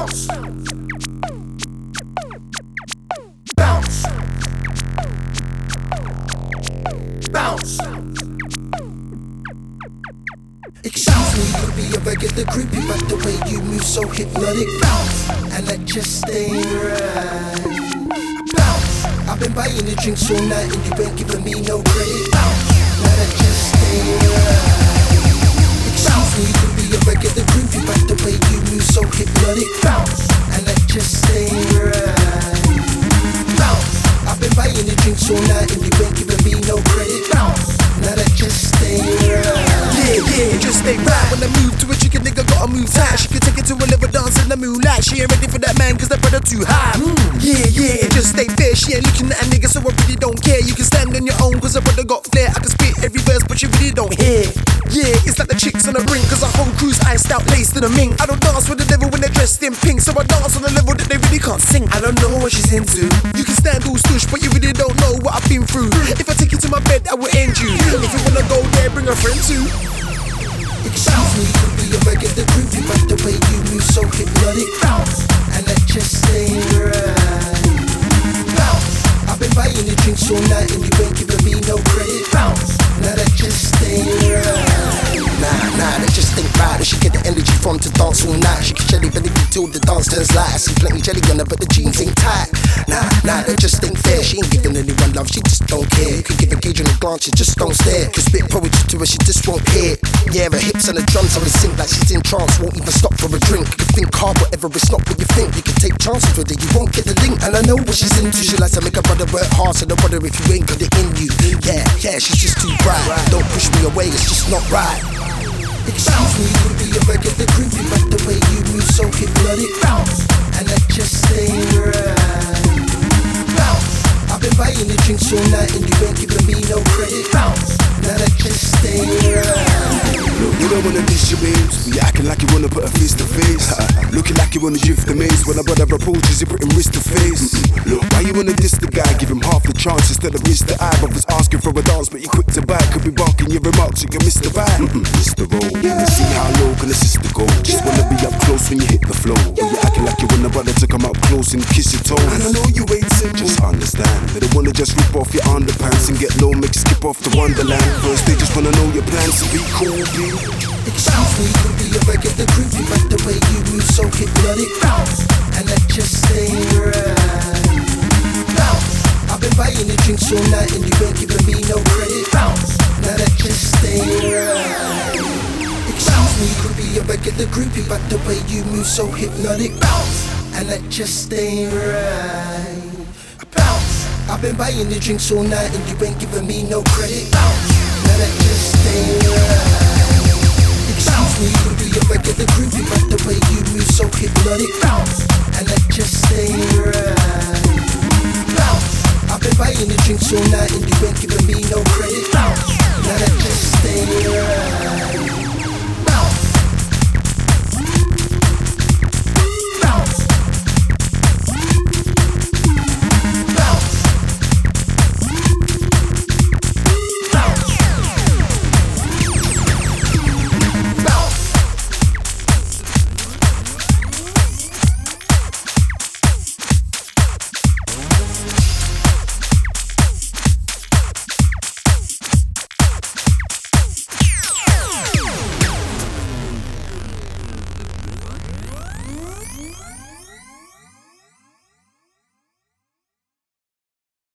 Bounce. Bounce. Bounce. Excuse me, could be a regular groupie, but the way you move so hypnotic. Bounce. And that just ain't right. Bounce. I've been buying the drinks all night and you ain't giving me no credit. Bounce. Now that just ain't right. Excuse me, could be a regular groupie, but the way you move so hypnotic. Bounce. And that just ain't right. Bounce. I've been buying the drinks all night and you ain't giving me no credit. Bounce. Now that just ain't right. Yeah, it just ain't right. When I move to a chicken nigga gotta move tight. She can take it to a level dance in the moonlight. She ain't ready for that man cause that brother too high. Yeah, it just ain't fair. She ain't looking at a nigga so I really don't care. You can stand on your own cause that brother got flair. I can spit every verse but you really don't hear. Yeah, it's like the chicks on the ring cause our whole crew's iced out, laced in a mink. I don't dance with the devil when they're dressed in pink, so I dance on a level that they really can't sing. I don't know what she's into. You can stand all stush but you really don't know what I've been through. If I take you to my bed I will end you. If you wanna go there bring a friend too. Excuse me, could be a regular groupie, but the way you move so hypnotic. Bounce. And that just ain't right. Bounce. I've been buying the drinks all night and you ain't giving me no credit. Bounce. Now that just ain't right. Nah, that just ain't right. I should get the energy from to dance all night. She can jelly belly till the dance turns light. I see plenty jelly on her but the jeans ain't tight. Nah, that just ain't fair. She ain't giving anyone love, she just don't care. You can give occasional glance, she just don't stare. Can spit poetry to her, she just won't hear. Yeah, her hips and her drums on the sink like she's in trance. Won't even stop for a drink. You can think hard, whatever, it's not what you think. You can take chances with her, you won't get the link. And I know what she's into. She likes to make her brother work hard, so I wonder if you ain't got it in you. Yeah, she's just too bright. Don't push me away, it's just not right. Excuse me, could be a regular groupie, but the way you move so hypnotic. Bounce. And that just ain't right. Bounce. I've been buying the drinks all night and you ain't giving me no credit. Bounce. Now that just ain't right. You don't wanna diss your babes, but you acting like you wanna put a face to face. Looking like you wanna drift the maze. When a brother approaches, you put him wrist to face. Look, why you wanna diss the guy? Give him half the chance instead of miss the eye. Brothers asking for a dance, but you quick to buy. Could be barking your remarks, so you miss the vibe. Miss the roll. You see how low can the sister go? Just wanna be up close when you hit the flow. But you acting like you want a brother to come up close and kiss your toes. And I know you ain't simple, just understand. They don't wanna just rip off your underpants and get low, make you skip off to Wonderland. First they just wanna know your plans to be cool, B. Excuse me, could be a regular groupie, but the way you move so hypnotic. Bounce. And that just ain't right. Bounce. I've been buying the drinks all night and you ain't giving me no credit. Bounce. Now that just ain't right. Excuse me, could be a regular groupie, but the way you move so hypnotic. Bounce. And that just ain't right. Bounce. I've been buying the drinks all night and you ain't giving me no credit. Bounce. Now that just ain't right. Excuse me, could be a regular groupie, but the way you move so hypnotic. Bounce. And that just ain't right. Bounce. I've been buying the drinks all night and you ain't giving me no credit. Bounce. Now that just ain't right. Bounce. Bounce.